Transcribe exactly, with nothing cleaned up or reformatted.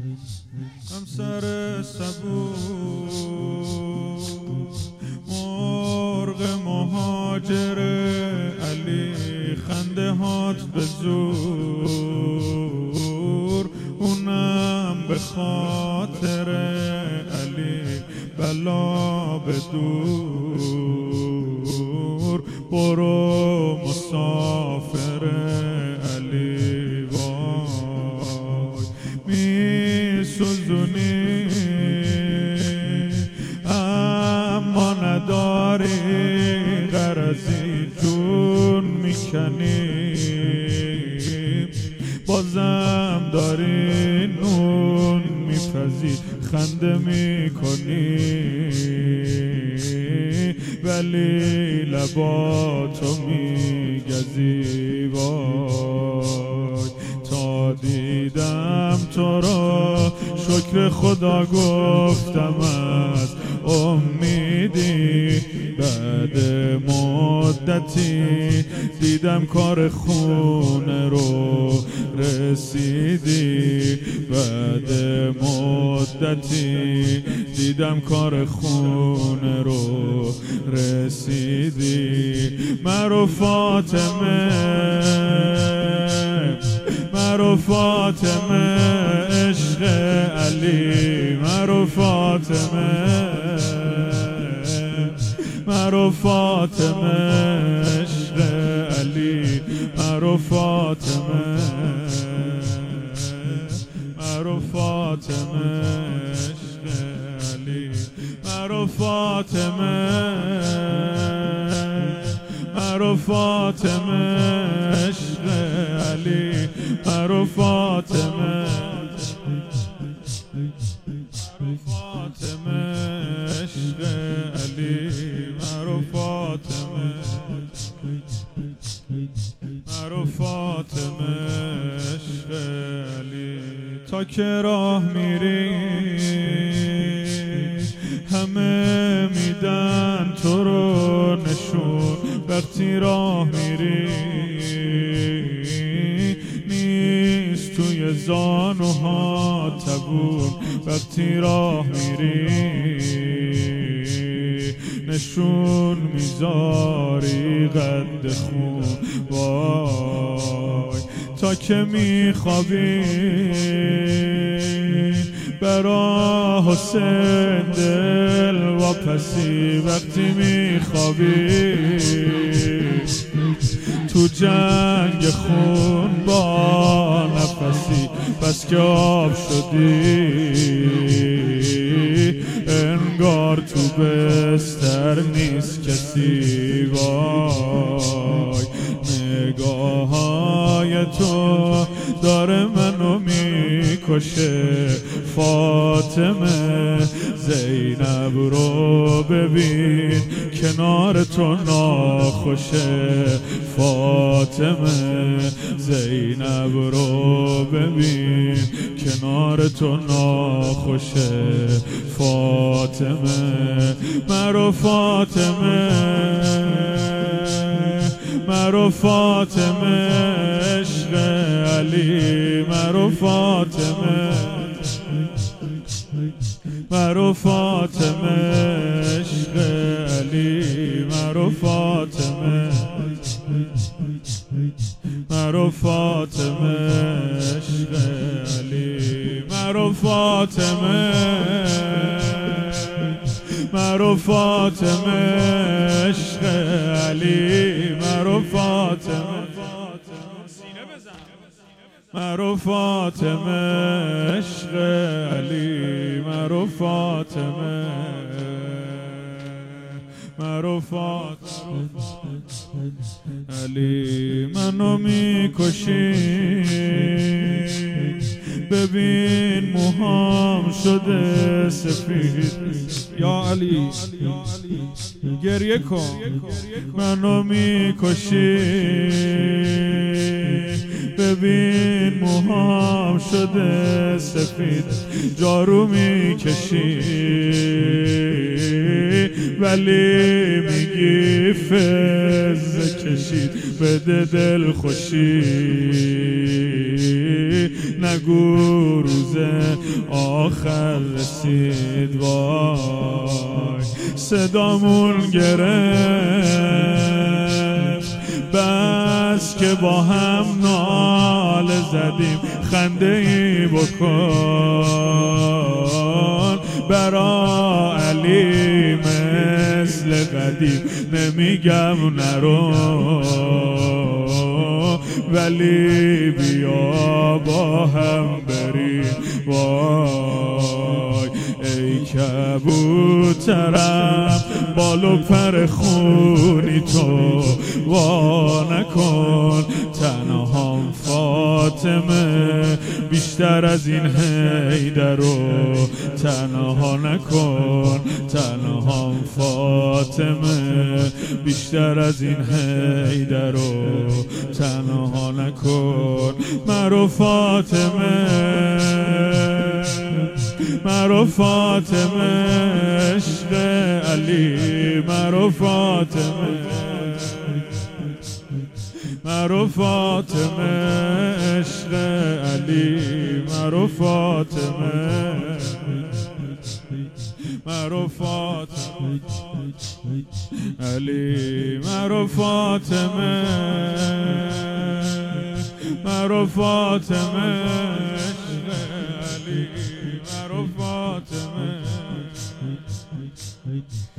همسر صبور مرغ مهاجر علی، خنده هات به زور، اونم به خاطر علی، بلا به دور. برو مسافر علی، وای می سوزونی اما نداری غرضی، جون میکنی بازم داری نون میپزی، خنده میکنی ولی لباتو میگزی. وای تا دیدم تو را شکر خدا گفتم از امیدی، بعد مدتی دیدم کار خونه رو رسیدی، بعد مدتی دیدم کار خونه رو رسیدی. مرو فاطمه، مرو فاطمه عشق علی، مرو فاطمه، مرو فاطمه عشق علی، مرو فاطمه، مرو فاطمه عشق علی، مرو فاطمه، مرو فاطمه عشق علی، مرو فاطمه، مرو فاطمه عشق علی، مرو فاطمه، مرو فاطمه عشق علی. تا که راه میری همه میدن تو رو نشون، وقتی راه میری نیست توی زانوها تبون، وقتی راه میری نشون میذاری قد خون. وای تا که میخوابی برا حسین دل واپسی، وقتی میخوابی تو جنگ خون با نفسی، بس که آب شدی انگار تو بستر نیست کسی. وای نگاه های تو داره منو میکشه فاطمه، زینب رو ببین کنار تو ناخوشه فاطمه، زینب رو ببین کنار تو ناخوشه فاطمه. مرو فاطمه، مرو فاطمه عشق علی، مرو فاطمه، مرو فاطمه عشق علی، مرو فاطمه، مرو فاطمه عشق علی، مرو فاطمه، مرو فاطمه عشق علی، مرو فاطمه، مرو فاطمه عشق علی، مرو فاطمه، مرو فاطمه علی. منو میکشی ببین موهام شده سفید، یا علی گریه کن. منو میکشی ببین موهام شده سفید، جارو میکشی ولی میگی فز کشید، بده دل خوشی نگو روز آخر رسید وای صدامون گرفت بس که با هم ناله زدیم خنده ای بکن برا علی مثل قدیم نمیگم نرو ولی بیا با هم بریم وای ای کبوترم بالو پر خونی تو وا نکن تنهام فاطمه بیشتر از این حیدر رو تنها نکن تنهام فاطمه بیشتر از این حیدر رو تنها نکن مرو فاطمه مرو فاطمه عشق علی مرو فاطمه مرو فاطمه عشق علی مرو فاطمه مرو فاطمه علی مرو فاطمه مرو فاطمه عشق علی مرو فاطمه